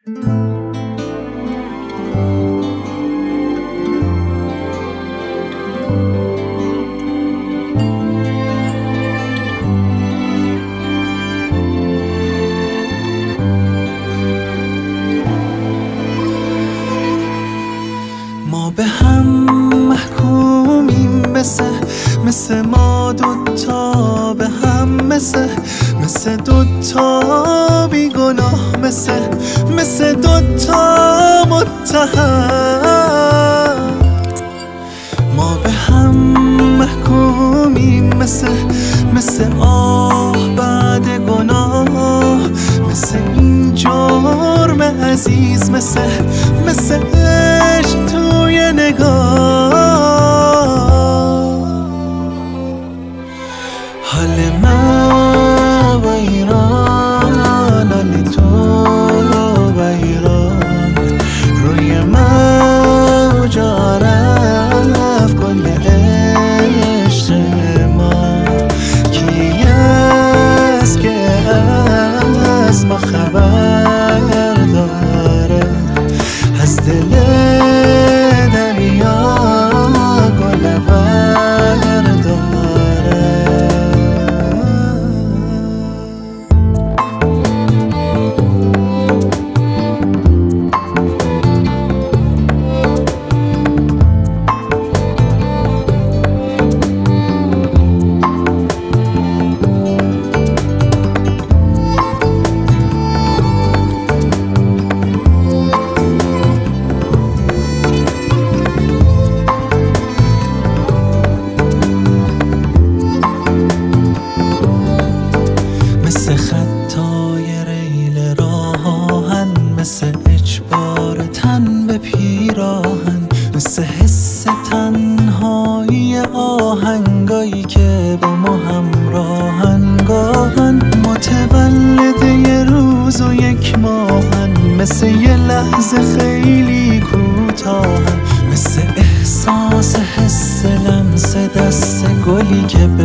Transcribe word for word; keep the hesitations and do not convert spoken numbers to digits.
ما به هم محکومیم، مثل مثل ما دوتا به هم، مثل مثل دوتا بیگناه، مثل مثل دوتا متهم. ما به هم محکومیم، مثل مثل آه بعد گناه، مثل این جرم عزیز، مثل مثل عشق توی نگاه. حال من و ایران، حال تو و ایران، روی موجا رفت کل عشق ما. کی است که از ما خبر داره، از دل دریا گل برداره. مثل خطای ریل راهن، مثل اجبار تن به پیراهن، مثل حس تنهایی آهنگایی که با ما همراهن. گاهن متولد یه روز و یک ماهن، مثل یه لحظه خیلی کوتاهن، مثل احساس حس لمس دست گلی که